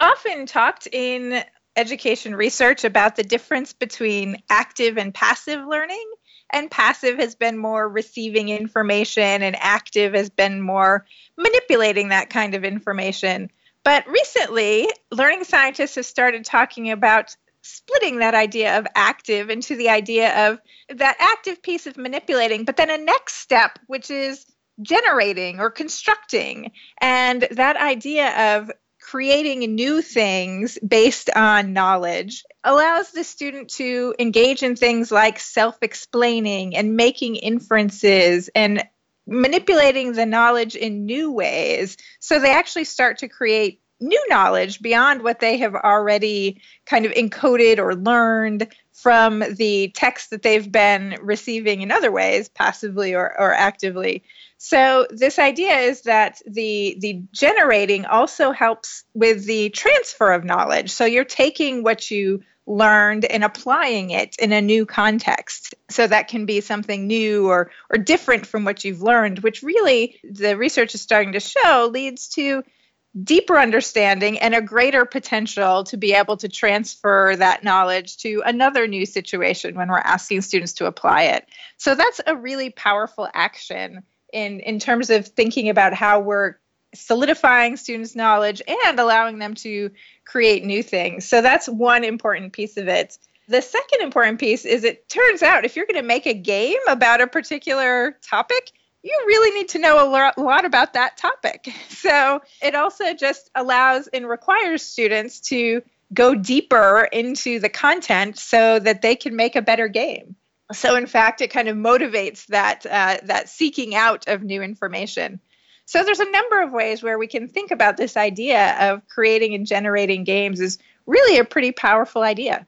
often talked in education research about the difference between active and passive learning. And passive has been more receiving information, and active has been more manipulating that kind of information. But recently, learning scientists have started talking about splitting that idea of active into the idea of that active piece of manipulating, but then a next step, which is generating or constructing. And that idea of creating new things based on knowledge allows the student to engage in things like self-explaining and making inferences and manipulating the knowledge in new ways. So they actually start to create new knowledge beyond what they have already kind of encoded or learned from the text that they've been receiving in other ways, passively or actively. So this idea is that the generating also helps with the transfer of knowledge. So you're taking what you learned and applying it in a new context. So that can be something new or different from what you've learned, which really the research is starting to show leads to deeper understanding and a greater potential to be able to transfer that knowledge to another new situation when we're asking students to apply it. So that's a really powerful action in terms of thinking about how we're solidifying students' knowledge and allowing them to create new things. So that's one important piece of it. The second important piece is it turns out if you're going to make a game about a particular topic, you really need to know a lot about that topic. So it also just allows and requires students to go deeper into the content so that they can make a better game. So in fact, it kind of motivates that seeking out of new information. So there's a number of ways where we can think about this idea of creating and generating games is really a pretty powerful idea.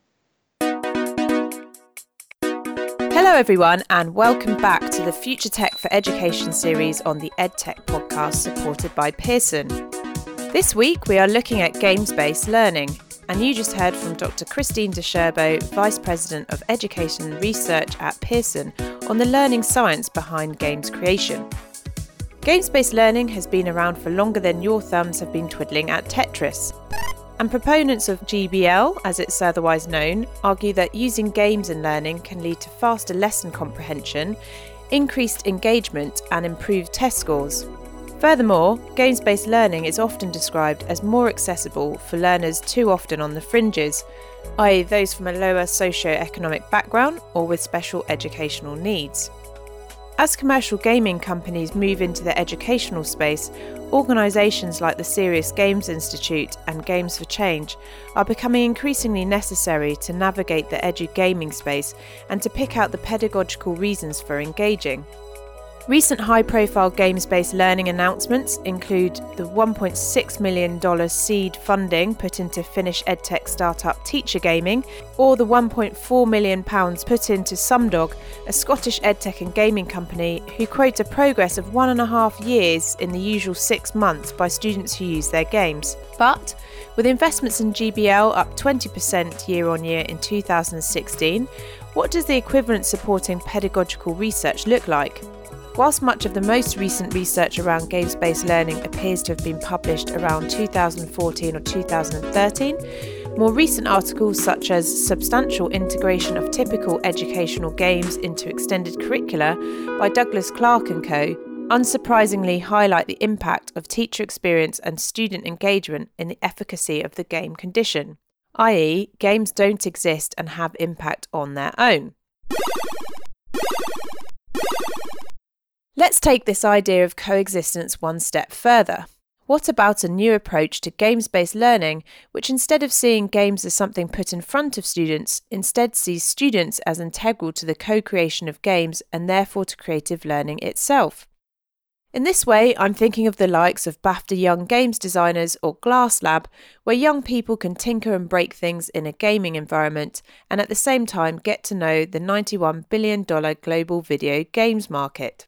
Hello everyone, and welcome back to the Future Tech for Education series on the EdTech podcast supported by Pearson. This week we are looking at games-based learning, and you just heard from Dr. Christine de Scherbo, Vice President of Education and Research at Pearson, on the learning science behind games creation. Games-based learning has been around for longer than your thumbs have been twiddling at Tetris. And proponents of GBL, as it's otherwise known, argue that using games in learning can lead to faster lesson comprehension, increased engagement, and improved test scores. Furthermore, games-based learning is often described as more accessible for learners too often on the fringes, i.e. those from a lower socio-economic background or with special educational needs. As commercial gaming companies move into the educational space, organisations like the Serious Games Institute and Games for Change are becoming increasingly necessary to navigate the edu-gaming space and to pick out the pedagogical reasons for engaging. Recent high-profile games-based learning announcements include the $1.6 million seed funding put into Finnish edtech startup Teacher Gaming, or the £1.4 million put into Sumdog, a Scottish edtech and gaming company who quote a progress of 1.5 years in the usual 6 months by students who use their games. But with investments in GBL up 20% year on year in 2016, what does the equivalent supporting pedagogical research look like? Whilst much of the most recent research around games-based learning appears to have been published around 2014 or 2013, more recent articles such as Substantial Integration of Typical Educational Games into Extended Curricula by Douglas Clark & Co. unsurprisingly highlight the impact of teacher experience and student engagement in the efficacy of the game condition, i.e. games don't exist and have impact on their own. Let's take this idea of coexistence one step further. What about a new approach to games-based learning, which instead of seeing games as something put in front of students, instead sees students as integral to the co-creation of games and therefore to creative learning itself? In this way, I'm thinking of the likes of BAFTA Young Games Designers or Glass Lab, where young people can tinker and break things in a gaming environment and at the same time get to know the $91 billion global video games market.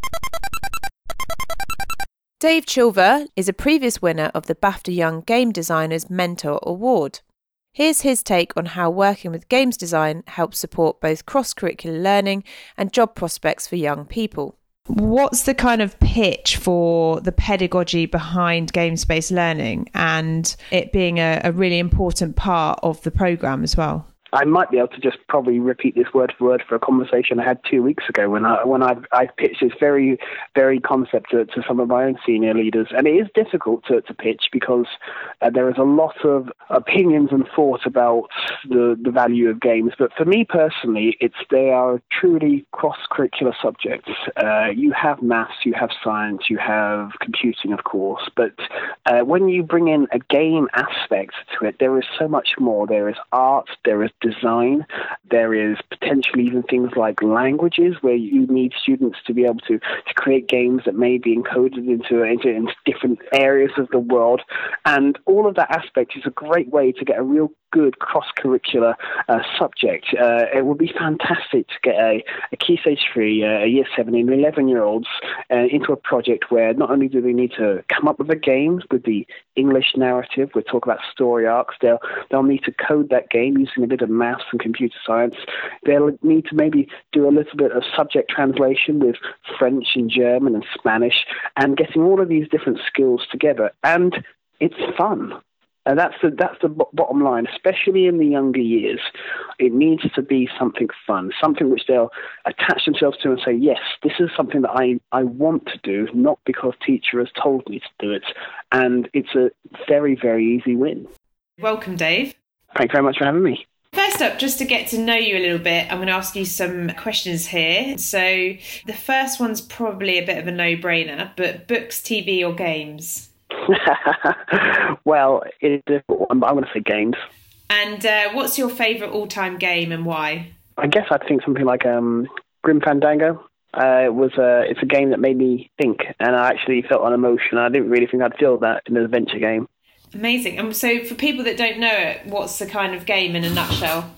Dave Chilver is a previous winner of the BAFTA Young Game Designers Mentor Award. Here's his take on how working with games design helps support both cross-curricular learning and job prospects for young people. What's the kind of pitch for the pedagogy behind games-based learning and it being a really important part of the programme as well? I might be able to just probably repeat this word for word for a conversation I had 2 weeks ago when I pitched this very, very concept to some of my own senior leaders. And it is difficult to pitch because there is a lot of opinions and thought about the value of games. But for me personally, they are truly cross-curricular subjects. You have maths, you have science, you have computing, of course. But when you bring in a game aspect to it, there is so much more. There is art, there is design, there is potentially even things like languages where you need students to be able to create games that may be encoded into different areas of the world. And all of that aspect is a great way to get a real good cross-curricular subject. It would be fantastic to get a Key Stage 3, a Year 7 and 11-year-olds into a project where not only do they need to come up with a game with the English narrative, we'll talk about story arcs, they'll need to code that game using a bit of maths and computer science. They'll need to maybe do a little bit of subject translation with French and German and Spanish and getting all of these different skills together. And it's fun. And that's the bottom line, especially in the younger years. It needs to be something fun, something which they'll attach themselves to and say, yes, this is something that I want to do, not because teacher has told me to do it. And it's a very, very easy win. Welcome, Dave. Thanks very much for having me. First up, just to get to know you a little bit, I'm going to ask you some questions here. So the first one's probably a bit of a no-brainer, but books, TV or games? Well, it's difficult. I'm going to say games. And what's your favourite all-time game and why? I guess I'd think something like Grim Fandango. It's a game that made me think, and I actually felt an emotion. I didn't really think I'd feel that in an adventure game. Amazing. And so for people that don't know it, what's the kind of game in a nutshell?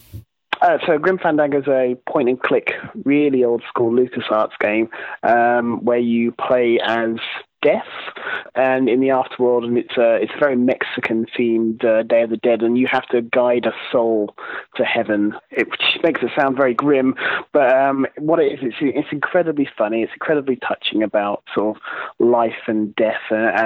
So Grim Fandango is a point-and-click, really old-school LucasArts game where you play as Death, and in the afterworld, and it's a very Mexican-themed Day of the Dead, and you have to guide a soul to heaven, which makes it sound very grim, but what it is, it's incredibly funny, it's incredibly touching about sort of life and death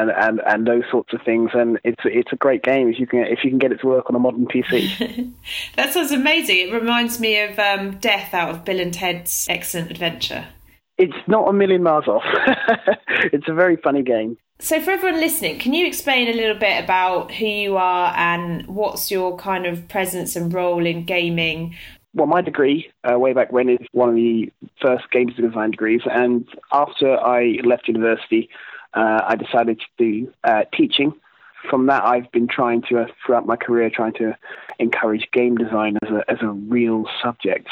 and those sorts of things, and it's a great game if you can get it to work on a modern PC. That sounds amazing. It reminds me of Death out of Bill and Ted's Excellent Adventure. It's not a million miles off. It's a very funny game. So for everyone listening, can you explain a little bit about who you are and what's your kind of presence and role in gaming? Well, my degree, way back when, is one of the first games design degrees. And after I left university, I decided to do teaching. From that, I've been trying to, throughout my career, encourage game design as a real subject.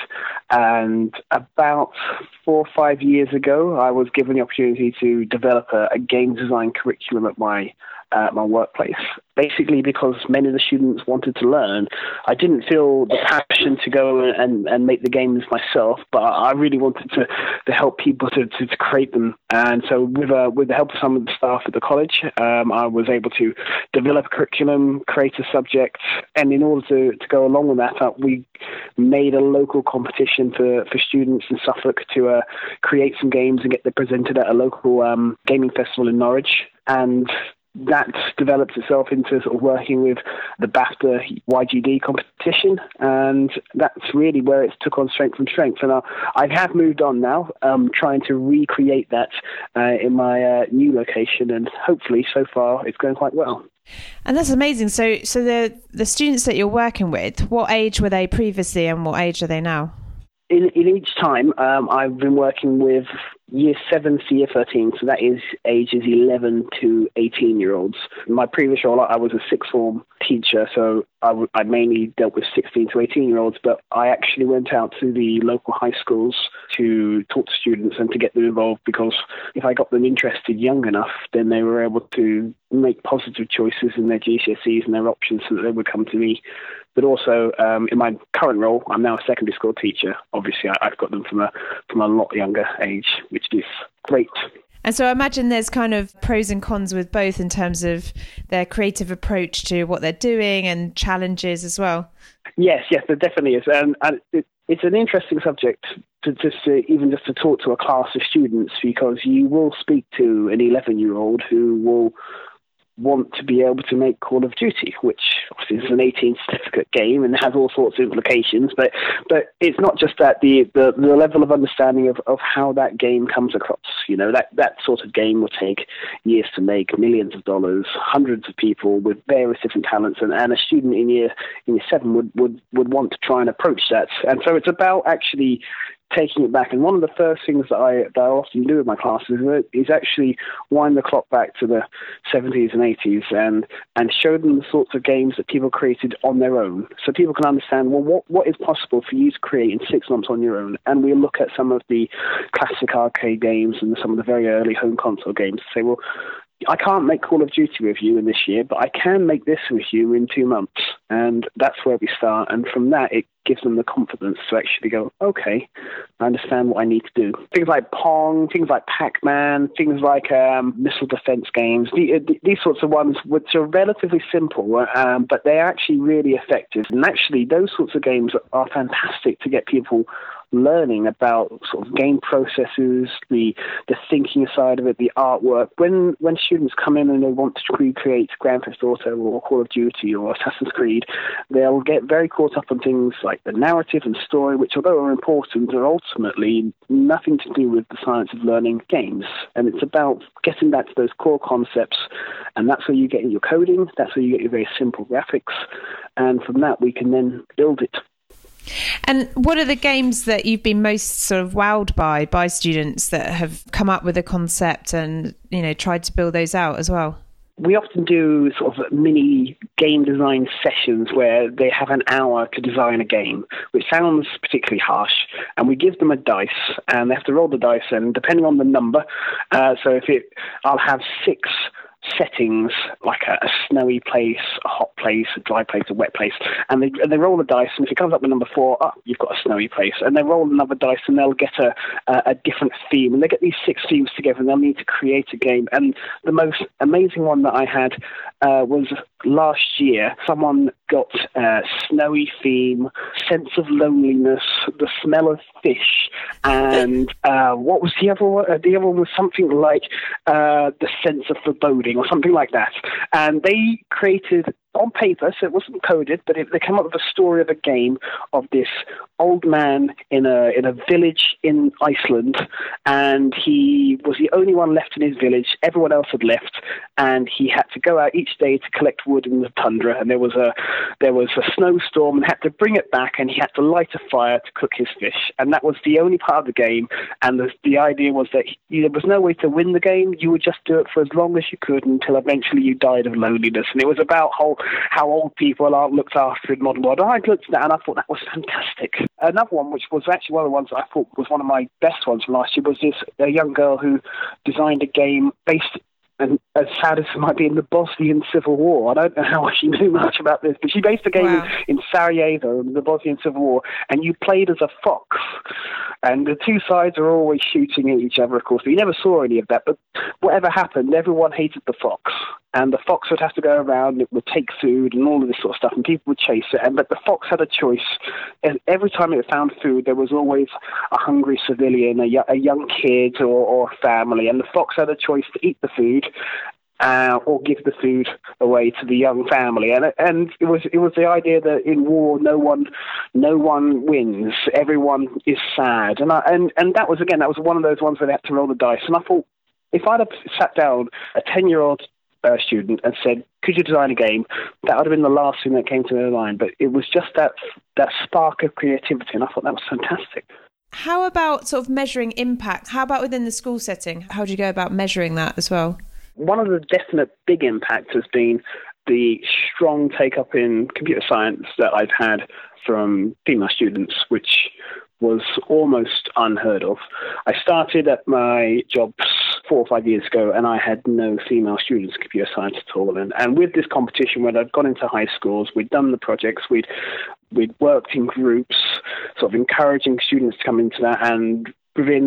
And about 4 or 5 years ago, I was given the opportunity to develop a game design curriculum at my workplace. Basically, because many of the students wanted to learn, I didn't feel the passion to go and make the games myself, but I really wanted to help people to create them. And so with the help of some of the staff at the college, I was able to develop a curriculum, create a subject, and in order to go along with that, we made a local competition for students in Suffolk to create some games and get them presented at a local gaming festival in Norwich. And that developed itself into sort of working with the BAFTA YGD competition, and that's really where it took on strength from strength. And I have moved on now, trying to recreate that in my new location, and hopefully so far it's going quite well. And that's amazing. So the students that you're working with, what age were they previously and what age are they now? In each time, I've been working with Year 7 to Year 13, so that is ages 11 to 18-year-olds. In my previous role, I was a sixth form teacher, so I mainly dealt with 16 to 18-year-olds, but I actually went out to the local high schools to talk to students and to get them involved, because if I got them interested young enough, then they were able to make positive choices in their GCSEs and their options so that they would come to me. But also, in my current role, I'm now a secondary school teacher. Obviously, I've got them from a lot younger age, which is great. And so I imagine there's kind of pros and cons with both in terms of their creative approach to what they're doing and challenges as well. Yes, there definitely is. And It's an interesting subject to even to talk to a class of students, because you will speak to an 11-year-old who will want to be able to make Call of Duty, which obviously is an 18 certificate game and has all sorts of implications. But it's not just that, the level of understanding of how that game comes across. That sort of game will take years to make, millions of dollars, hundreds of people with various different talents, and a student in year 7 would want to try and approach that. And so it's about actually taking it back. And one of the first things that I often do with my classes is actually wind the clock back to the 70s and 80s and show them the sorts of games that people created on their own, so people can understand, well, what is possible for you to create in 6 months on your own. And we look at some of the classic arcade games and some of the very early home console games to say, well, I can't make Call of Duty with you in this year, but I can make this with you in 2 months. And that's where we start. And from that, it gives them the confidence to actually go, okay, I understand what I need to do. Things like Pong, things like Pac-Man, things like missile defense games, these sorts of ones, which are relatively simple, but they're actually really effective. And actually, those sorts of games are fantastic to get people learning about sort of game processes, the thinking side of it, the artwork. When students come in and they want to recreate Grand Theft Auto or Call of Duty or Assassin's Creed, they'll get very caught up on things like the narrative and story, which, although are important, are ultimately nothing to do with the science of learning games. And it's about getting back to those core concepts, and that's where you get your coding, that's where you get your very simple graphics, and from that we can then build it. And what are the games that you've been most sort of wowed by students that have come up with a concept and, tried to build those out as well? We often do sort of mini game design sessions where they have an hour to design a game, which sounds particularly harsh. And we give them a dice, and they have to roll the dice, and depending on the number, I'll have 6 settings, like a snowy place, a hot place, a dry place, a wet place, and they roll the dice, and if it comes up with number 4, you've got a snowy place, and they roll another dice and they'll get a different theme, and they get these 6 themes together and they'll need to create a game. And the most amazing one that I had was last year. Someone got a snowy theme, sense of loneliness, the smell of fish, and what was the other one? The other one was something like the sense of foreboding or something like that. And they created on paper, so it wasn't coded, but they came up with a story of a game of this old man in a village in Iceland, and he was the only one left in his village. Everyone else had left, and he had to go out each day to collect wood in the tundra, and there was a snowstorm, and had to bring it back, and he had to light a fire to cook his fish. And that was the only part of the game, and the idea was that there was no way to win the game. You would just do it for as long as you could until eventually you died of loneliness. And it was about how old people aren't looked after in modern world. I looked at that and I thought that was fantastic. Another one, which was actually one of the ones that I thought was one of my best ones from last year, was a young girl who designed a game based, and as sad as it might be, in the Bosnian Civil War. I don't know how she knew much about this, but she based a game in Sarajevo, in the Bosnian Civil War, and you played as a fox. And the two sides are always shooting at each other, of course, but you never saw any of that. But whatever happened, everyone hated the fox. And the fox would have to go around, it would take food and all of this sort of stuff, and people would chase it. But the fox had a choice. And every time it found food, there was always a hungry civilian, a young kid or a family. And the fox had a choice to eat the food or give the food away to the young family. And it was the idea that in war, no one wins. Everyone is sad. And that was one of those ones where they had to roll the dice. And I thought, if I'd have sat down a 10-year-old student and said, could you design a game? That would have been the last thing that came to their mind. But it was just that spark of creativity, and I thought that was fantastic. How about sort of measuring impact? How about within the school setting? How do you go about measuring that as well? One of the definite big impacts has been the strong take-up in computer science that I've had from female students, which was almost unheard of. I started at my jobs 4 or 5 years ago, and I had no female students in computer science at all. And with this competition, when I'd gone into high schools, we'd done the projects, we'd worked in groups, sort of encouraging students to come into that, and within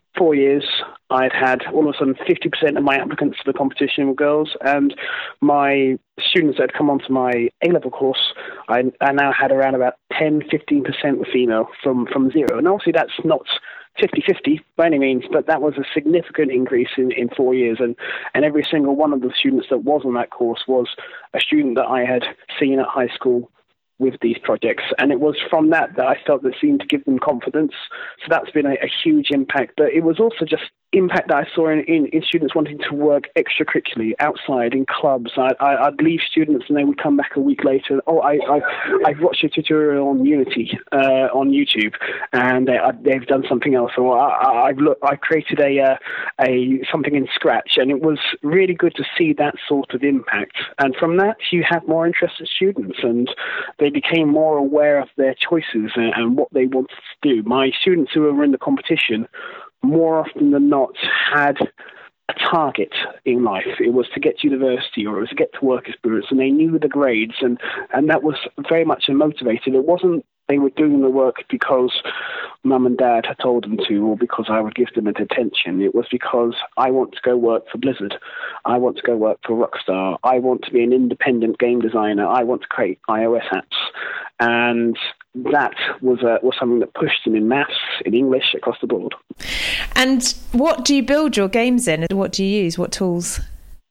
4 years, I'd had all of a sudden 50% of my applicants to the competition were girls, and my students that had come onto my A-level course, I now had around about 10-15% were female from zero. And obviously that's not 50-50 by any means, but that was a significant increase in 4 years. And every single one of the students that was on that course was a student that I had seen at high school with these projects. And it was from that I felt that seemed to give them confidence. So that's been a huge impact. But it was also just impact that I saw in students wanting to work extracurricularly outside in clubs. I'd leave students and they would come back a week later. I've watched a tutorial on Unity on YouTube, and they've done something else. Or I created a something in Scratch, and it was really good to see that sort of impact. And from that, you have more interested students, and they became more aware of their choices and what they wanted to do. My students who were in the competition, more often than not, had a target in life. It was to get to university, or it was to get to work experience, and they knew the grades, and that was very much a motivator. It wasn't they were doing the work because mum and dad had told them to, or because I would give them attention. It was because I want to go work for Blizzard. I want to go work for Rockstar. I want to be an independent game designer. I want to create iOS apps. And that was something that pushed them in maths, in English, across the board. And what do you build your games in? What do you use? What tools?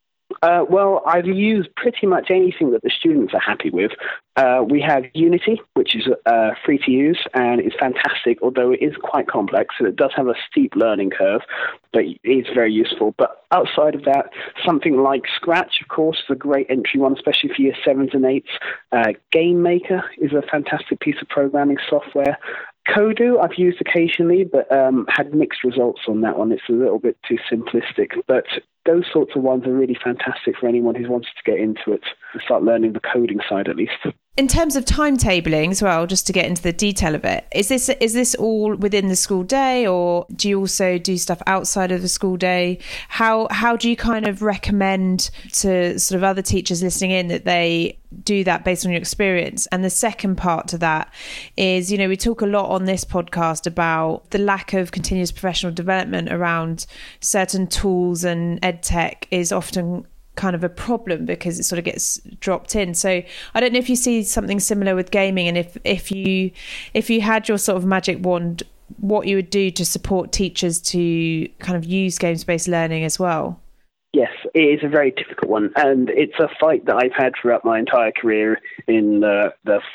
Well, I've used pretty much anything that the students are happy with. We have Unity, which is free to use, and it's fantastic, although it is quite complex, and it does have a steep learning curve, but it's very useful. But outside of that, something like Scratch, of course, is a great entry one, especially for year 7s and 8s. Game Maker is a fantastic piece of programming software. Kodu I've used occasionally, but had mixed results on that one. It's a little bit too simplistic, but those sorts of ones are really fantastic for anyone who wants to get into it and start learning the coding side at least. In terms of timetabling as well, just to get into the detail of it, is this all within the school day, or do you also do stuff outside of the school day? How do you kind of recommend to sort of other teachers listening in that they do that based on your experience? And the second part to that is, we talk a lot on this podcast about the lack of continuous professional development around certain tools, and EdTech is often kind of a problem because it sort of gets dropped in. So I don't know if you see something similar with gaming, and if you had your sort of magic wand, what you would do to support teachers to kind of use games-based learning as well. Yes, it is a very difficult one, and it's a fight that I've had throughout my entire career in the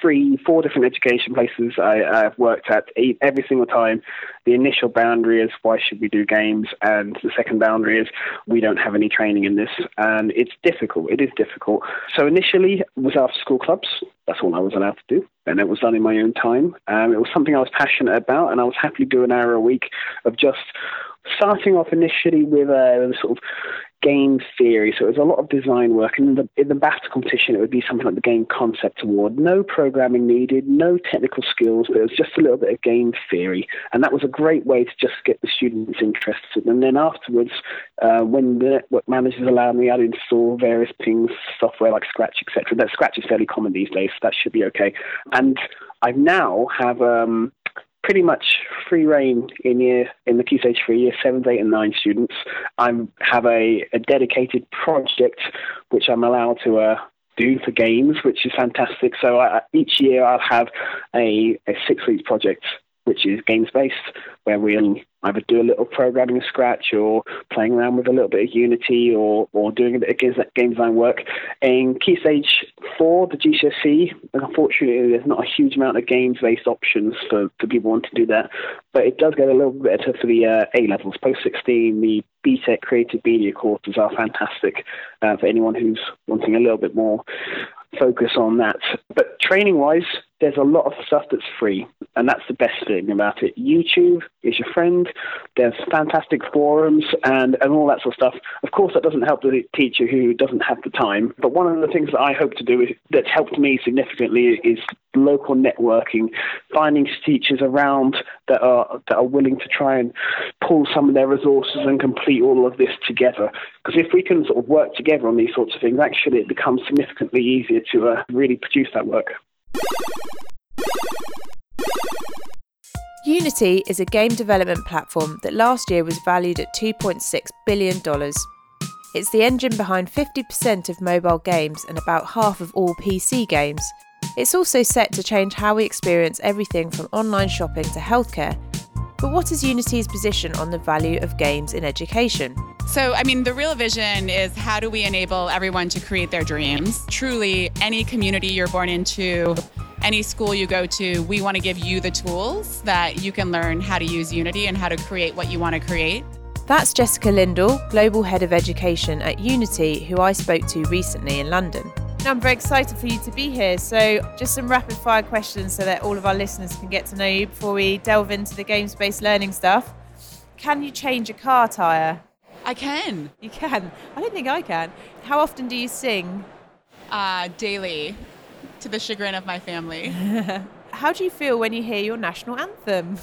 4 different education places I've worked at. Every single time, the initial boundary is, why should we do games? And the second boundary is, we don't have any training in this. And it's difficult. It is difficult. So initially, it was after school clubs. That's all I was allowed to do. And it was done in my own time. It was something I was passionate about, and I was happy to do an hour a week of just starting off initially with a sort of game theory. So it was a lot of design work. And in the BAFTA competition, it would be something like the Game Concept Award. No programming needed, no technical skills, but it was just a little bit of game theory. And that was a great way to just get the students interested. And then afterwards, when the network managers allowed me, I'd install various things, software like Scratch, etc. That Scratch is fairly common these days, so that should be okay. And I now have pretty much free reign in the Key Stage 3, year 7, 8 and 9 students. I have a dedicated project which I'm allowed to do for games, which is fantastic. So each year I'll have a 6-week project which is games-based, where we'll either do a little programming in Scratch, or playing around with a little bit of Unity, or doing a bit of game design work. In Key Stage 4, the GCSE, unfortunately, there's not a huge amount of games-based options for people wanting to do that, but it does get a little bit better for the A-levels. Post-16, the BTEC Creative Media courses are fantastic for anyone who's wanting a little bit more focus on that. But training-wise, there's a lot of stuff that's free, and that's the best thing about it. YouTube is your friend. There's fantastic forums and all that sort of stuff. Of course, that doesn't help the teacher who doesn't have the time, but one of the things that I hope to do that's helped me significantly is local networking, finding teachers around that are willing to try and pull some of their resources and complete all of this together. Because if we can sort of work together on these sorts of things, actually it becomes significantly easier to really produce that work. Unity is a game development platform that last year was valued at $2.6 billion. It's the engine behind 50% of mobile games and about half of all PC games. It's also set to change how we experience everything from online shopping to healthcare. But what is Unity's position on the value of games in education? So, the real vision is how do we enable everyone to create their dreams? Truly, any community you're born into, any school you go to, we want to give you the tools that you can learn how to use Unity and how to create what you want to create. That's Jessica Lindell, Global Head of Education at Unity, who I spoke to recently in London. I'm very excited for you to be here. So just some rapid fire questions so that all of our listeners can get to know you before we delve into the games-based learning stuff. Can you change a car tyre? I can. You can? I don't think I can. How often do you sing? Daily, to the chagrin of my family. How do you feel when you hear your national anthem?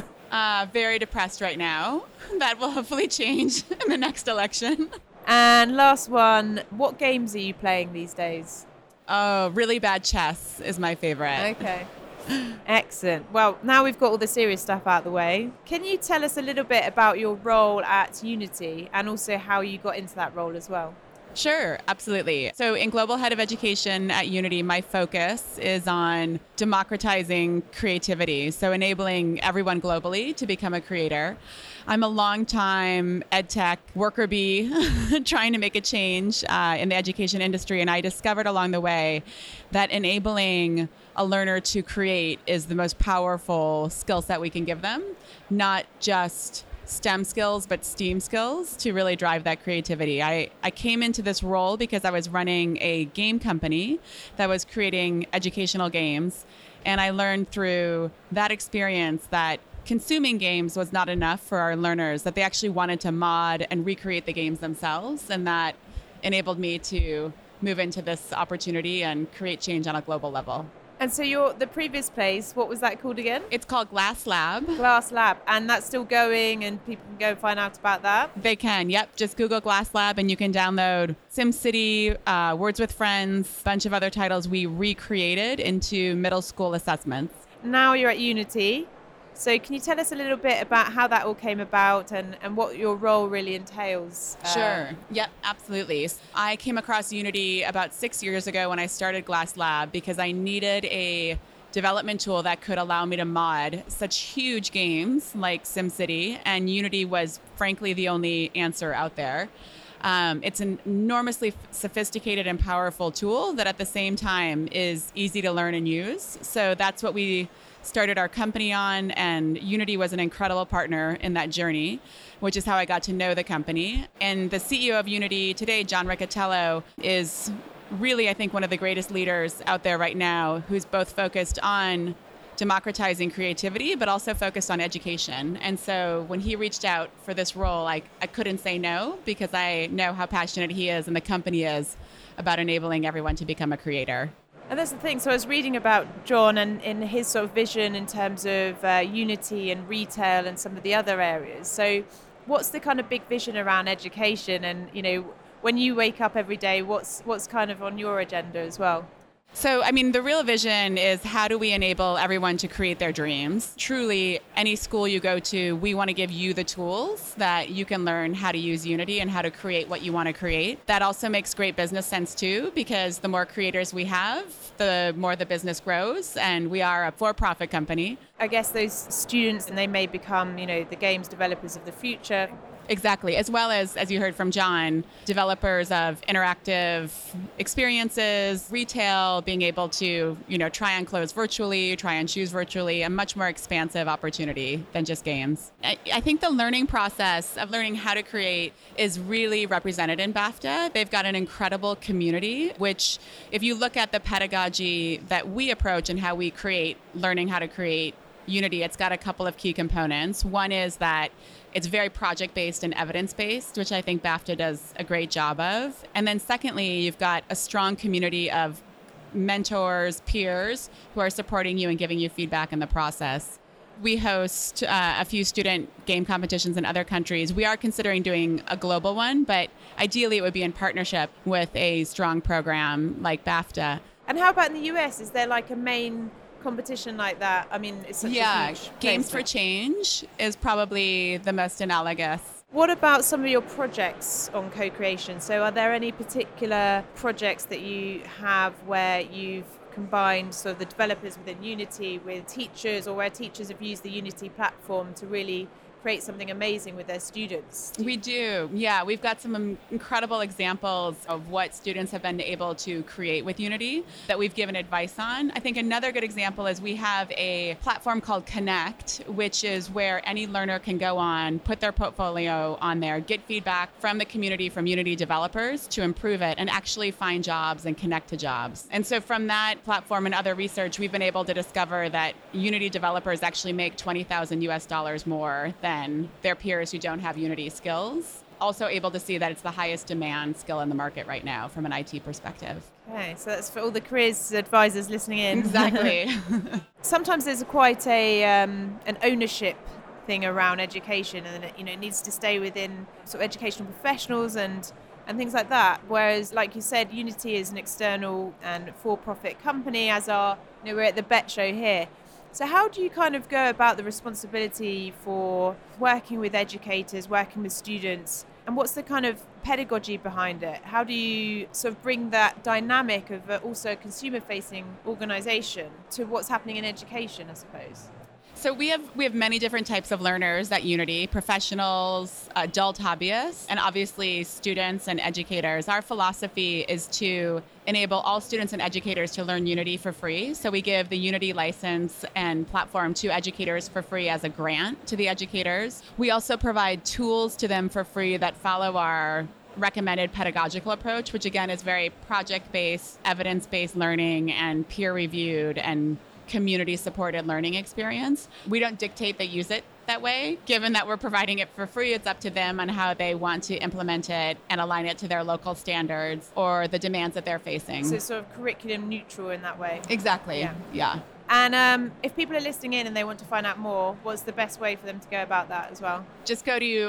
Very depressed right now. That will hopefully change in the next election. And last one, what games are you playing these days? Oh, really bad chess is my favorite. Okay. Excellent. Well, now we've got all the serious stuff out of the way. Can you tell us a little bit about your role at Unity and also how you got into that role as well? Sure, absolutely. So in Global Head of Education at Unity, my focus is on democratizing creativity, so enabling everyone globally to become a creator. I'm a longtime EdTech worker bee trying to make a change in the education industry, and I discovered along the way that enabling a learner to create is the most powerful skill set we can give them, not just STEM skills, but STEAM skills to really drive that creativity. I came into this role because I was running a game company that was creating educational games. And I learned through that experience that consuming games was not enough for our learners, that they actually wanted to mod and recreate the games themselves. And that enabled me to move into this opportunity and create change on a global level. And so the previous place, what was that called again? It's called Glass Lab. Glass Lab. And that's still going and people can go and find out about that? They can, yep. Just Google Glass Lab and you can download SimCity, Words with Friends, a bunch of other titles we recreated into middle school assessments. Now you're at Unity. So can you tell us a little bit about how that all came about and what your role really entails? Sure. Yep, absolutely. I came across Unity about 6 years ago when I started Glass Lab because I needed a development tool that could allow me to mod such huge games like SimCity, and Unity was frankly the only answer out there. It's an enormously sophisticated and powerful tool that at the same time is easy to learn and use. So that's what we started our company on, and Unity was an incredible partner in that journey, which is how I got to know the company. And the CEO of Unity today, John Riccitiello, is really, I think, one of the greatest leaders out there right now who's both focused on democratizing creativity, but also focused on education. And so when he reached out for this role, I couldn't say no because I know how passionate he is and the company is about enabling everyone to become a creator. And that's the thing. So I was reading about John and in his sort of vision in terms of Unity and retail and some of the other areas. So what's the kind of big vision around education? And, when you wake up every day, what's kind of on your agenda as well? So, the real vision is how do we enable everyone to create their dreams? Truly, any school you go to, we want to give you the tools that you can learn how to use Unity and how to create what you want to create. That also makes great business sense too, because the more creators we have, the more the business grows, and we are a for-profit company. I guess those students, and they may become, the games developers of the future. Exactly, as well as you heard from John, developers of interactive experiences, retail, being able to, try on clothes virtually, try on shoes virtually, a much more expansive opportunity than just games. I think the learning process of learning how to create is really represented in BAFTA. They've got an incredible community, which if you look at the pedagogy that we approach and how we create, learning how to create Unity, it's got a couple of key components. One is that it's very project-based and evidence-based, which I think BAFTA does a great job of. And then secondly, you've got a strong community of mentors, peers who are supporting you and giving you feedback in the process. We host a few student game competitions in other countries. We are considering doing a global one, but ideally it would be in partnership with a strong program like BAFTA. And how about in the US? Is there like a main competition like that? I mean, it's such a huge Games for Change is probably the most analogous. What about some of your projects on co-creation? So are there any particular projects that you have where you've combined sort of the developers within Unity with teachers, or where teachers have used the Unity platform to really create something amazing with their students? We do. Yeah, we've got some incredible examples of what students have been able to create with Unity that we've given advice on. I think another good example is we have a platform called Connect, which is where any learner can go on, put their portfolio on there, get feedback from the community, from Unity developers to improve it, and actually find jobs and connect to jobs. And so from that platform and other research, we've been able to discover that Unity developers actually make $20,000 US more than their peers who don't have Unity skills. Also able to see that it's the highest demand skill in the market right now from an IT perspective. Okay, so that's for all the careers advisors listening in. Exactly. Sometimes there's quite an ownership thing around education, and it needs to stay within sort of educational professionals and things like that. Whereas, like you said, Unity is an external and for-profit company, as are, we're at the BET show here. So how do you kind of go about the responsibility for working with educators, working with students, and what's the kind of pedagogy behind it? How do you sort of bring that dynamic of also a consumer-facing organisation to what's happening in education, I suppose? So we have many different types of learners at Unity: professionals, adult hobbyists, and obviously students and educators. Our philosophy is to enable all students and educators to learn Unity for free. So we give the Unity license and platform to educators for free as a grant to the educators. We also provide tools to them for free that follow our recommended pedagogical approach, which again is very project-based, evidence-based learning and peer-reviewed and community-supported learning experience. We don't dictate they use it that way. Given that we're providing it for free, it's up to them on how they want to implement it and align it to their local standards or the demands that they're facing. So it's sort of curriculum neutral in that way. Exactly. Yeah. And if people are listening in and they want to find out more, what's the best way for them to go about that as well? Just go to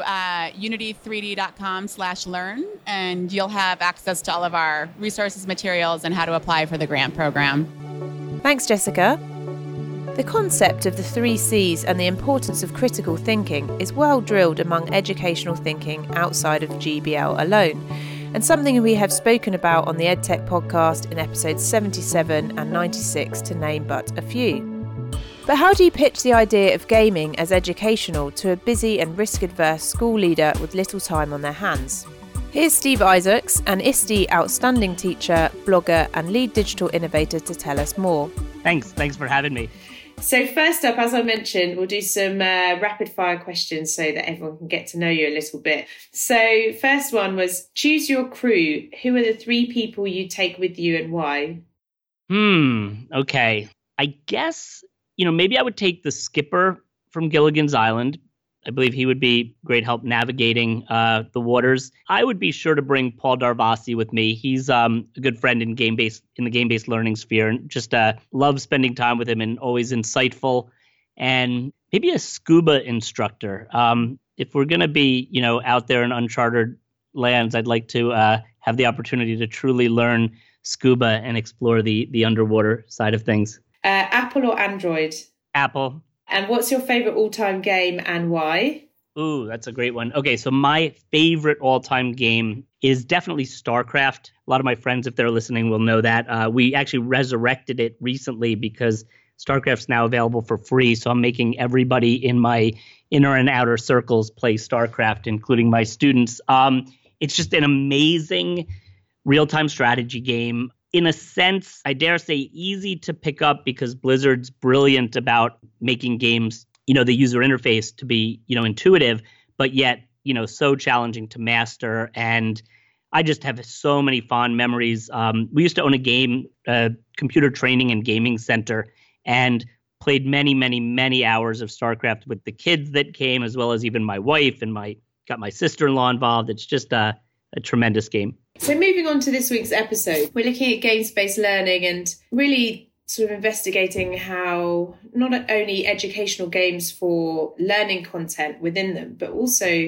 unity3d.com/learn, and you'll have access to all of our resources, materials, and how to apply for the grant program. Thanks, Jessica. The concept of the 3 C's and the importance of critical thinking is well drilled among educational thinking outside of GBL alone, and something we have spoken about on the EdTech podcast in episodes 77 and 96, to name but a few. But how do you pitch the idea of gaming as educational to a busy and risk-averse school leader with little time on their hands? Here's Steve Isaacs, an ISTE outstanding teacher, blogger and lead digital innovator, to tell us more. Thanks for having me. So first up, as I mentioned, we'll do some rapid fire questions so that everyone can get to know you a little bit. So first one was, choose your crew. Who are the 3 people you take with you and why? Okay. I guess, maybe I would take the skipper from Gilligan's Island. I believe he would be great help navigating the waters. I would be sure to bring Paul Darvasi with me. He's a good friend in the game-based learning sphere, and just love spending time with him, and always insightful. And maybe a scuba instructor. If we're going to be, out there in uncharted lands, I'd like to have the opportunity to truly learn scuba and explore the underwater side of things. Apple or Android? Apple. And what's your favorite all-time game and why? Ooh, that's a great one. Okay, so my favorite all-time game is definitely StarCraft. A lot of my friends, if they're listening, will know that. We actually resurrected it recently because StarCraft's now available for free. So I'm making everybody in my inner and outer circles play StarCraft, including my students. It's just an amazing real-time strategy game. In a sense, I dare say easy to pick up because Blizzard's brilliant about making games, the user interface to be, intuitive, but yet, so challenging to master. And I just have so many fond memories. We used to own a computer training and gaming center, and played many, many, many hours of StarCraft with the kids that came, as well as even my wife, and got my sister-in-law involved. It's just a tremendous game. So moving on to this week's episode, we're looking at games-based learning and really sort of investigating how not only educational games for learning content within them, but also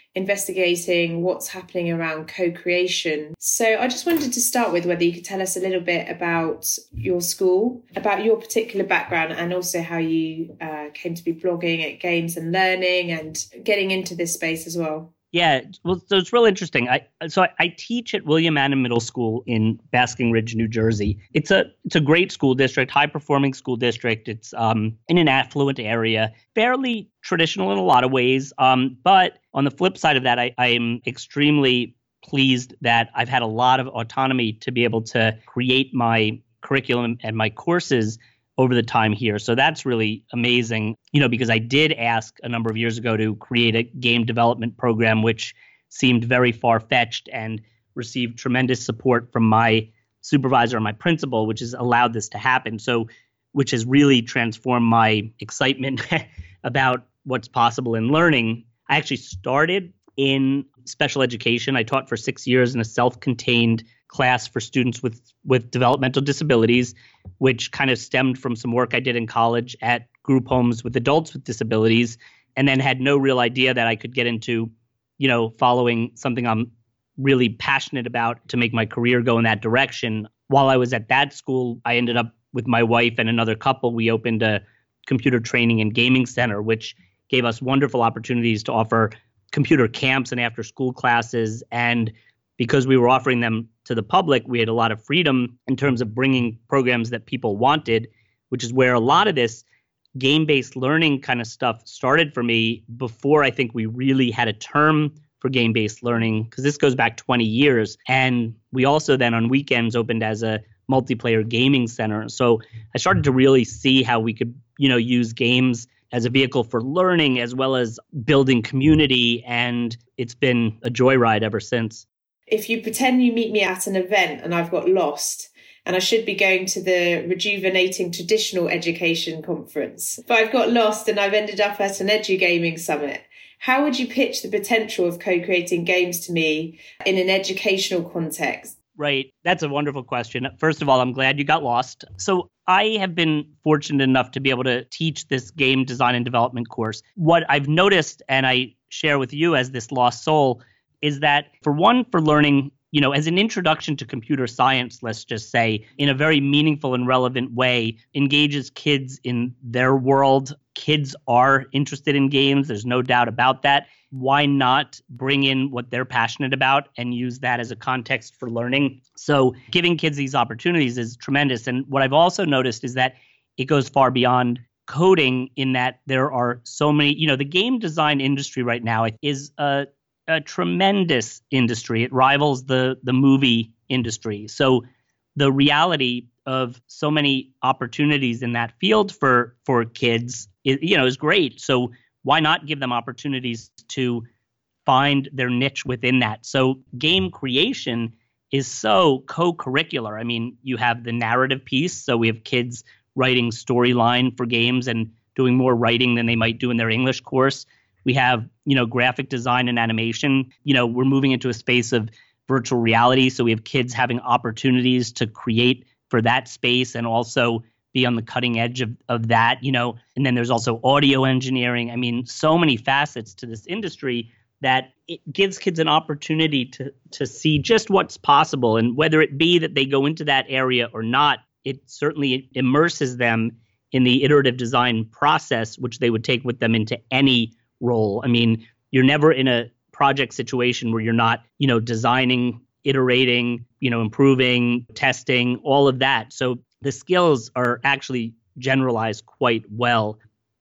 investigating what's happening around co-creation. So I just wanted to start with whether you could tell us a little bit about your school, about your particular background, and also how you came to be blogging at Games and Learning and getting into this space as well. Yeah, well, so it's real interesting. I teach at William Adams Middle School in Basking Ridge, New Jersey. It's a great school district, high performing school district. It's in an affluent area, fairly traditional in a lot of ways. But on the flip side of that, I am extremely pleased that I've had a lot of autonomy to be able to create my curriculum and my courses over the time here. So that's really amazing, because I did ask a number of years ago to create a game development program, which seemed very far-fetched, and received tremendous support from my supervisor and my principal, which has allowed this to happen. So, which has really transformed my excitement about what's possible in learning. I actually started in special education. I taught for 6 years in a self-contained class for students with developmental disabilities, which kind of stemmed from some work I did in college at group homes with adults with disabilities, and then had no real idea that I could get into, following something I'm really passionate about to make my career go in that direction. While I was at that school, I ended up with my wife and another couple. We opened a computer training and gaming center, which gave us wonderful opportunities to offer computer camps and after school classes. And because we were offering them to the public, we had a lot of freedom in terms of bringing programs that people wanted, which is where a lot of this game-based learning kind of stuff started for me before I think we really had a term for game-based learning, because this goes back 20 years. And we also then on weekends opened as a multiplayer gaming center. So I started to really see how we could, use games as a vehicle for learning as well as building community. And it's been a joyride ever since. If you pretend you meet me at an event and I've got lost and I should be going to the Rejuvenating Traditional Education Conference, but I've got lost and I've ended up at an EduGaming Summit, how would you pitch the potential of co-creating games to me in an educational context? Right. That's a wonderful question. First of all, I'm glad you got lost. So I have been fortunate enough to be able to teach this game design and development course. What I've noticed, and I share with you as this lost soul, is that for learning, as an introduction to computer science, let's just say, in a very meaningful and relevant way, engages kids in their world. Kids are interested in games. There's no doubt about that. Why not bring in what they're passionate about and use that as a context for learning? So giving kids these opportunities is tremendous. And what I've also noticed is that it goes far beyond coding, in that there are so many, the game design industry right now is a tremendous industry. It rivals the movie industry. So the reality of so many opportunities in that field for kids is great. So why not give them opportunities to find their niche within that? So game creation is so co-curricular. I mean, you have the narrative piece. So we have kids writing storyline for games and doing more writing than they might do in their English course. We have, graphic design and animation. We're moving into a space of virtual reality. So we have kids having opportunities to create for that space and also be on the cutting edge of that, and then there's also audio engineering. I mean, so many facets to this industry that it gives kids an opportunity to see just what's possible. And whether it be that they go into that area or not, it certainly immerses them in the iterative design process, which they would take with them into any role. I mean, you're never in a project situation where you're not, designing, iterating, improving, testing, all of that. So the skills are actually generalized quite well.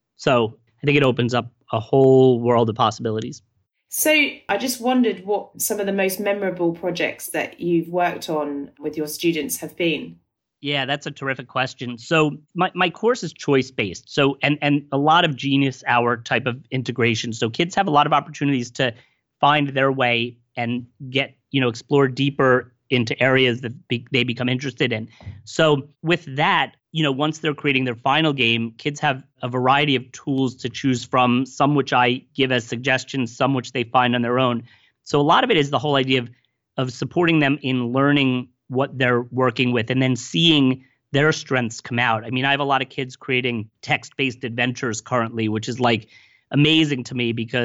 So I think it opens up a whole world of possibilities. So I just wondered what some of the most memorable projects that you've worked on with your students have been. Yeah, that's a terrific question. So my course is choice-based. So and a lot of Genius Hour type of integration. So kids have a lot of opportunities to find their way and get, explore deeper into areas that they become interested in. So with that, once they're creating their final game, kids have a variety of tools to choose from, some which I give as suggestions, some which they find on their own. So a lot of it is the whole idea of supporting them in learning what they're working with and then seeing their strengths come out. I mean, I have a lot of kids creating text-based adventures currently, which is like amazing to me because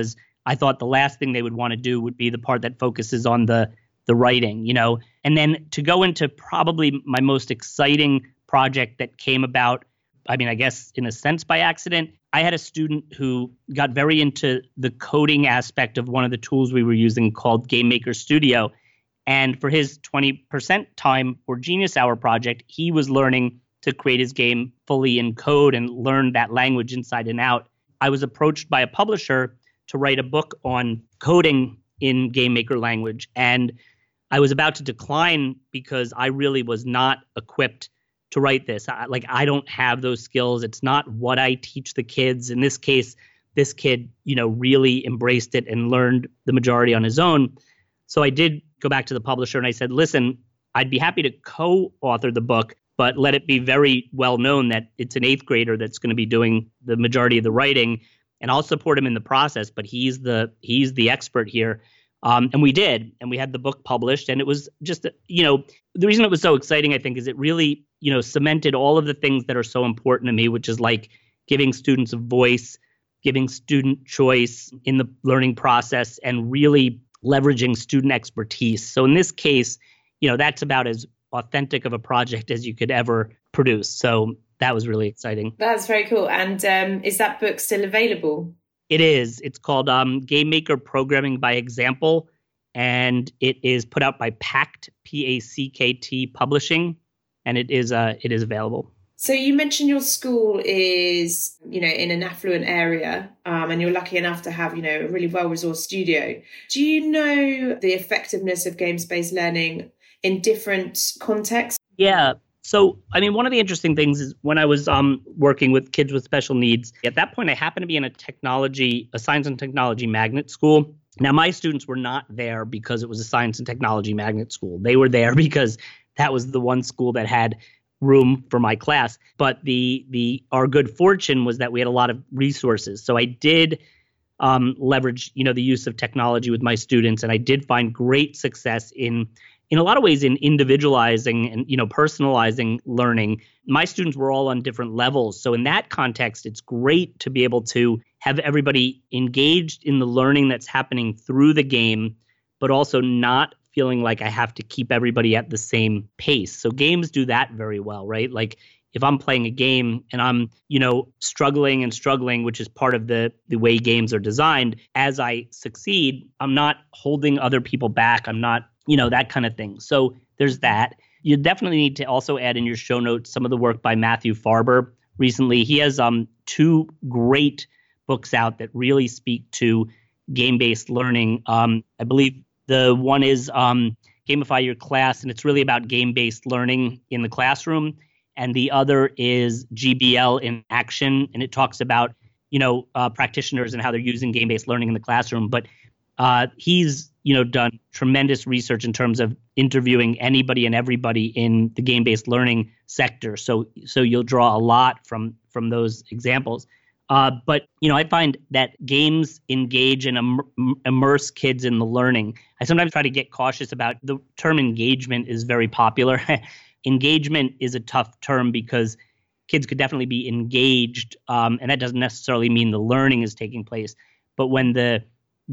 I thought the last thing they would want to do would be the part that focuses on the writing, And then to go into probably my most exciting project that came about, I guess in a sense by accident, I had a student who got very into the coding aspect of one of the tools we were using called Game Maker Studio. And for his 20% time or Genius Hour project, he was learning to create his game fully in code and learn that language inside and out. I was approached by a publisher to write a book on coding in Game Maker language. And I was about to decline because I really was not equipped to write this. I don't have those skills. It's not what I teach the kids. In this case, this kid, really embraced it and learned the majority on his own. So I did go back to the publisher and I said, listen, I'd be happy to co-author the book, but let it be very well known that it's an 8th grader that's going to be doing the majority of the writing, and I'll support him in the process, but he's the expert here. And we did, and we had the book published, and it was just, the reason it was so exciting, I think, is it really, cemented all of the things that are so important to me, which is like giving students a voice, giving student choice in the learning process, and really leveraging student expertise. So in this case, that's about as authentic of a project as you could ever produce. So that was really exciting. That's very cool. And is that book still available? It is. It's called Game Maker Programming by Example, and it is put out by PACT, P-A-C-K-T Publishing, and it is available. So you mentioned your school is, in an affluent area, and you're lucky enough to have, a really well-resourced studio. Do you know the effectiveness of game-based learning in different contexts? Yeah. So, one of the interesting things is when I was working with kids with special needs, at that point, I happened to be in a science and technology magnet school. Now, my students were not there because it was a science and technology magnet school. They were there because that was the one school that had room for my class. But our good fortune was that we had a lot of resources. So I did leverage, the use of technology with my students, and I did find great success in a lot of ways in individualizing and, personalizing learning. My students were all on different levels. So in that context, it's great to be able to have everybody engaged in the learning that's happening through the game, but also not feeling like I have to keep everybody at the same pace. So games do that very well, right? Like if I'm playing a game and I'm, struggling, which is part of the way games are designed, as I succeed, I'm not holding other people back. I'm not, that kind of thing. So there's that. You definitely need to also add in your show notes some of the work by Matthew Farber recently. He has 2 great books out that really speak to game-based learning. I believe the one is Gamify Your Class, and it's really about game-based learning in the classroom. And the other is GBL in Action, and it talks about, practitioners and how they're using game-based learning in the classroom. But he's, done tremendous research in terms of interviewing anybody and everybody in the game-based learning sector. So you'll draw a lot from those examples. But, I find that games engage and immerse kids in the learning. I sometimes try to get cautious about the term engagement is very popular. Engagement is a tough term because kids could definitely be engaged, and that doesn't necessarily mean the learning is taking place. But when the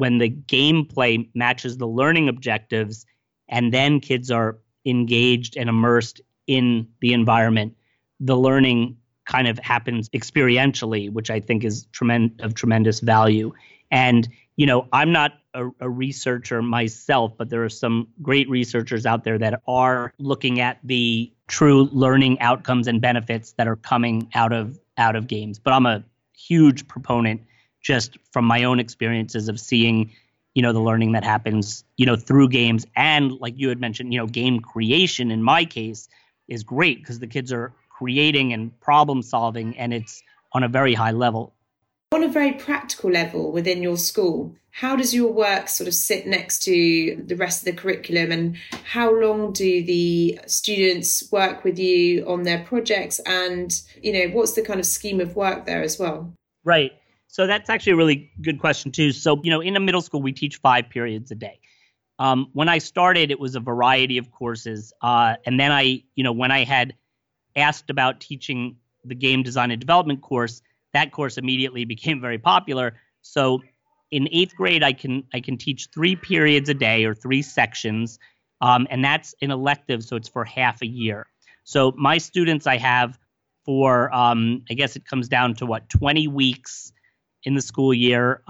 gameplay matches the learning objectives, and then kids are engaged and immersed in the environment, the learning kind of happens experientially, which I think is of tremendous value. And, I'm not a researcher myself, but there are some great researchers out there that are looking at the true learning outcomes and benefits that are coming out of games. But I'm a huge proponent just from my own experiences of seeing, the learning that happens, through games. And like you had mentioned, game creation in my case is great because the kids are creating and problem solving, and it's on a very high level. On a very practical level within your school, how does your work sort of sit next to the rest of the curriculum, and how long do the students work with you on their projects, and, what's the kind of scheme of work there as well? Right. So that's actually a really good question too. So, in a middle school, we teach 5 periods a day. When I started, it was a variety of courses. And then when I had asked about teaching the game design and development course, that course immediately became very popular. So in 8th grade, I can teach 3 periods a day or 3 sections, and that's an elective, so it's for half a year. So my students I have for, I guess it comes down to 20 weeks in the school year,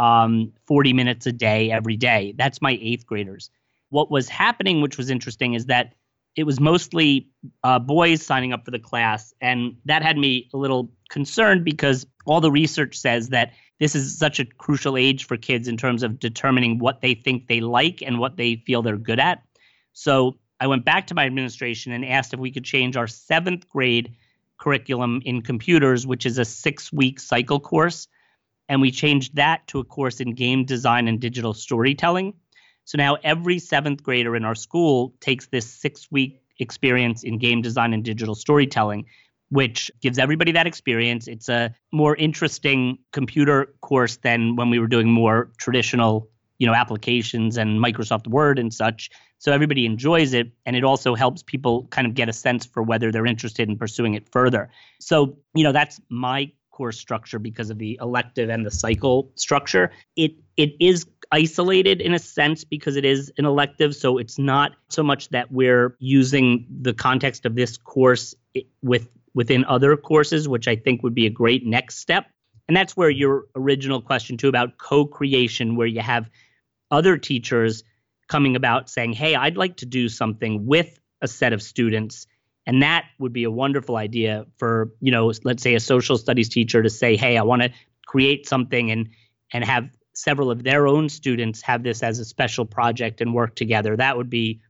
40 minutes a day every day. That's my 8th graders. What was happening, which was interesting, is that it was mostly boys signing up for the class, and that had me a little concerned because all the research says that this is such a crucial age for kids in terms of determining what they think they like and what they feel they're good at. So I went back to my administration and asked if we could change our 7th grade curriculum in computers, which is a 6-week cycle course. And we changed that to a course in game design and digital storytelling. So now every 7th grader in our school takes this 6-week experience in game design and digital storytelling, which gives everybody that experience. It's a more interesting computer course than when we were doing more traditional, applications and Microsoft Word and such. So everybody enjoys it. And it also helps people kind of get a sense for whether they're interested in pursuing it further. So, that's my course structure because of the elective and the cycle structure. It is isolated in a sense because it is an elective. So it's not so much that we're using the context of this course within other courses, which I think would be a great next step. And that's where your original question too about co-creation, where you have other teachers coming about saying, hey, I'd like to do something with a set of students. And that would be a wonderful idea for, let's say a social studies teacher to say, hey, I want to create something and have several of their own students have this as a special project and work together. That would be,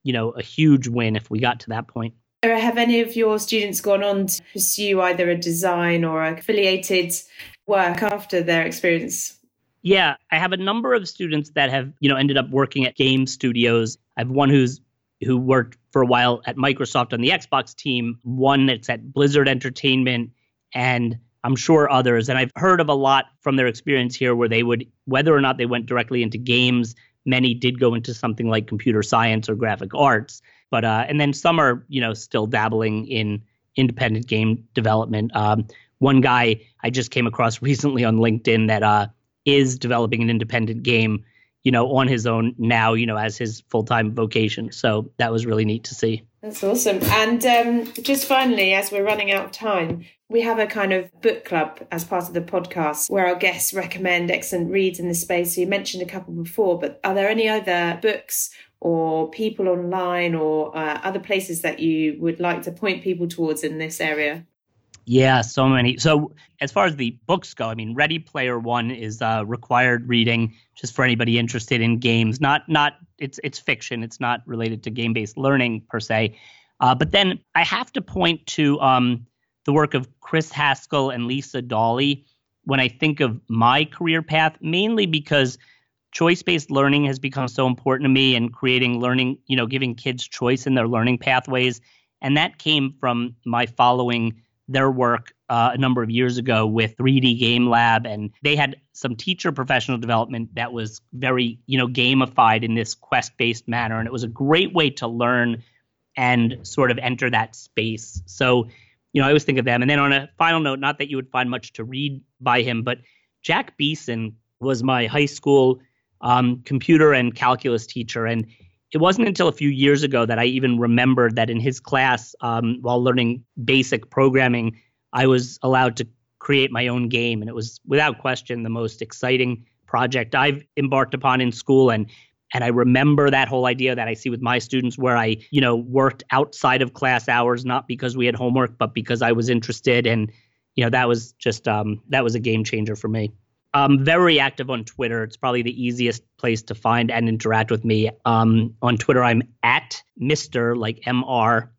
a huge win if we got to that point. Have any of your students gone on to pursue either a design or affiliated work after their experience? Yeah, I have a number of students that have, ended up working at game studios. I have one who worked for a while at Microsoft on the Xbox team, one that's at Blizzard Entertainment, and I'm sure others. And I've heard of a lot from their experience here where they would, whether or not they went directly into games, many did go into something like computer science or graphic arts. But and then some are, still dabbling in independent game development. One guy I just came across recently on LinkedIn that is developing an independent game, on his own now, as his full-time vocation. So that was really neat to see. That's awesome. And just finally, as we're running out of time, we have a kind of book club as part of the podcast where our guests recommend excellent reads in the space. So you mentioned a couple before, but are there any other books or people online or other places that you would like to point people towards in this area? Yeah, so many. So as far as the books go, Ready Player One is required reading just for anybody interested in games. It's fiction. It's not related to game-based learning per se. But then I have to point to the work of Chris Haskell and Lisa Dawley when I think of my career path, mainly because choice-based learning has become so important to me and creating learning, giving kids choice in their learning pathways. And that came from my following their work a number of years ago with 3D Game Lab. And they had some teacher professional development that was very, gamified in this quest-based manner. And it was a great way to learn and sort of enter that space. So, I always think of them. And then on a final note, not that you would find much to read by him, but Jack Beeson was my high school computer and calculus teacher. And it wasn't until a few years ago that I even remembered that in his class, while learning basic programming, I was allowed to create my own game. And it was without question the most exciting project I've embarked upon in school. And I remember that whole idea that I see with my students where I, worked outside of class hours, not because we had homework, but because I was interested. And, that was just that was a game changer for me. I'm very active on Twitter. It's probably the easiest place to find and interact with me. On Twitter, I'm at Mr. like MR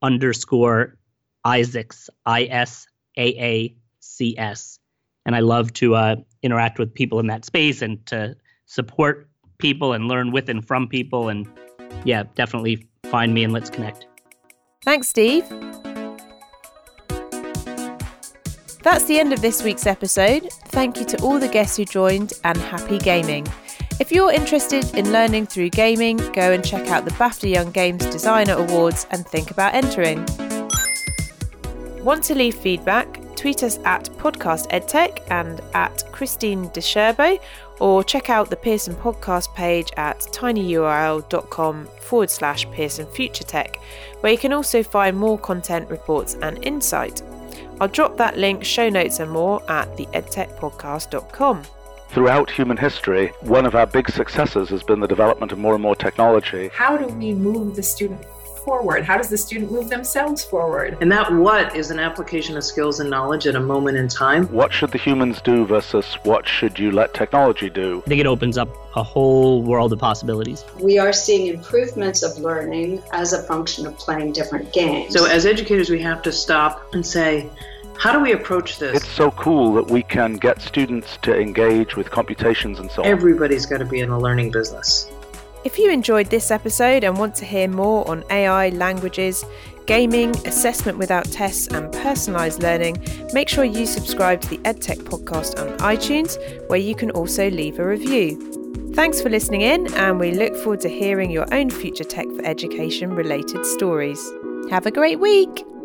_ Isaacs, ISAACS. And I love to interact with people in that space and to support people and learn with and from people. And yeah, definitely find me and let's connect. Thanks, Steve. That's the end of this week's episode. Thank you to all the guests who joined and happy gaming. If you're interested in learning through gaming, go and check out the BAFTA Young Games Designer Awards and think about entering. Want to leave feedback? tweet us at podcastedtech and at Christine Descherbo, or check out the Pearson podcast page at tinyurl.com/Pearson Future Tech, where you can also find more content, reports and insight. I'll drop that link, show notes and more at theedtechpodcast.com. Throughout human history, one of our big successes has been the development of more and more technology. How do we move the student forward? How does the student move themselves forward? And that what is an application of skills and knowledge at a moment in time. What should the humans do versus what should you let technology do? I think it opens up a whole world of possibilities. We are seeing improvements of learning as a function of playing different games. So as educators, we have to stop and say, how do we approach this? It's so cool that we can get students to engage with computations and so on. Everybody's got to be in the learning business. If you enjoyed this episode and want to hear more on AI, languages, gaming, assessment without tests and personalised learning, make sure you subscribe to the EdTech podcast on iTunes, where you can also leave a review. Thanks for listening in, and we look forward to hearing your own Future Tech for Education related stories. Have a great week!